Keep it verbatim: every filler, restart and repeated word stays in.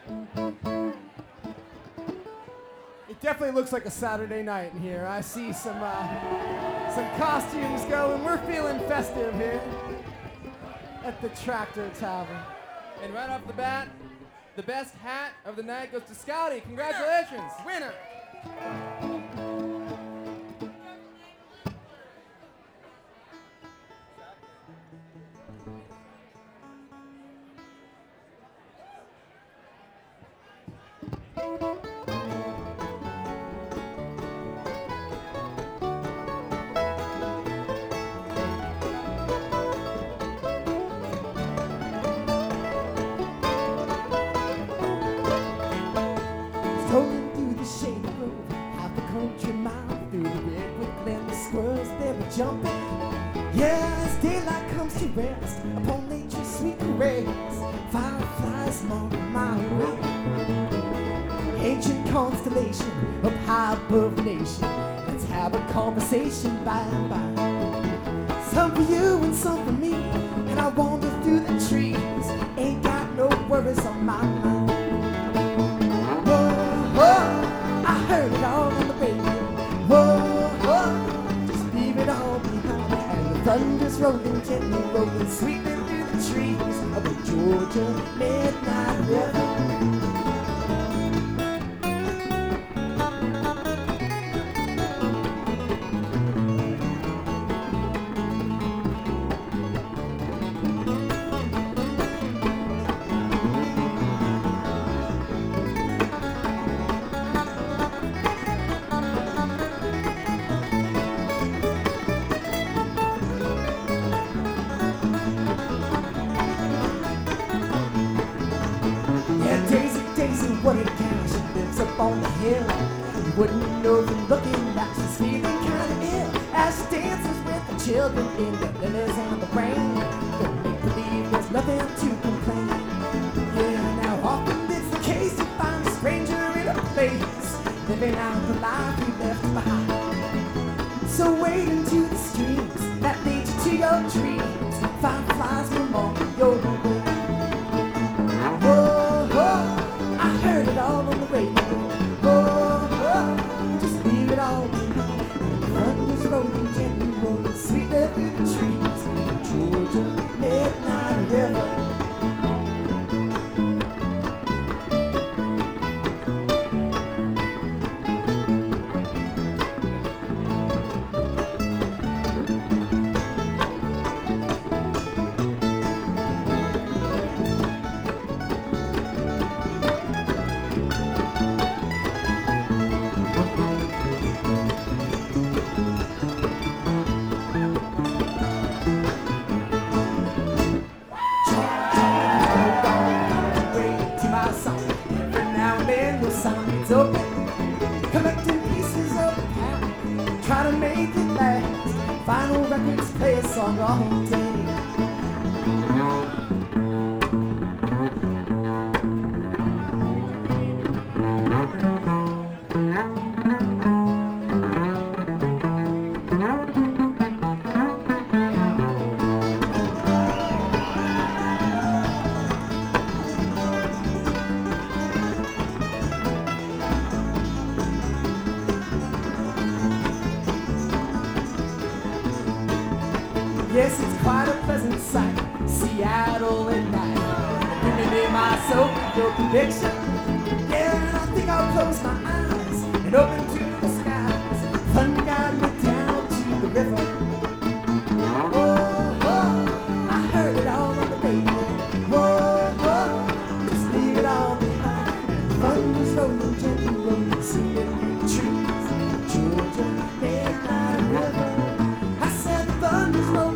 It definitely looks like a Saturday night in here. I see some uh, some costumes going. We're feeling festive here at the Tractor Tavern. And right off the bat, the best hat of the night goes to Scotty. Congratulations. Winner. Strolling through the shady road, half a country mile through the redwood glen, the squirrels they were jumping. Yeah, as daylight comes to rest upon nature's sweet caress, fireflies mark my way. Ancient constellation up high above the nation, let's have a conversation by and by. Some for you and some for me, and I wander through the trees, ain't got no worries on my mind. Whoa, I heard it all on the radio. Whoa, whoa, just leave it all behind. And the thunder's rolling, gently rolling, sweeping through the trees of the Georgia Midnight River. What a gal, she lives up on the hill. You wouldn't know from looking that she's feeling kinda ill as she dances with the children in the lilies and the rain. Don't make believe there's nothing to complain. Yeah, now often it's the case you find a stranger in a place, living out the life you left behind. So wade into the streams that lead you to your dreams. Fireflies will mark your way. Whoa, whoa, I heard it all on the radio. Whoa, whoa, just leave it all behind. And the thunder's rolling, gently rolling, sweetly through the trees. The Georgia Midnight River. Collecting pieces of the past, try to make it last. Vinyl records play a song all day. Yes, it's quite a pleasant sight, Seattle at night. Bringing in my soul, your conviction. Yeah, and I think I'll close my eyes and open to the skies. Fun guide me down to the river. Whoa, whoa, I heard it all on the radio. Whoa, whoa, just leave it all behind. Thunder's rolling, gently rolling, singing through the trees. Georgia Midnight River. I said the thunder's rolling.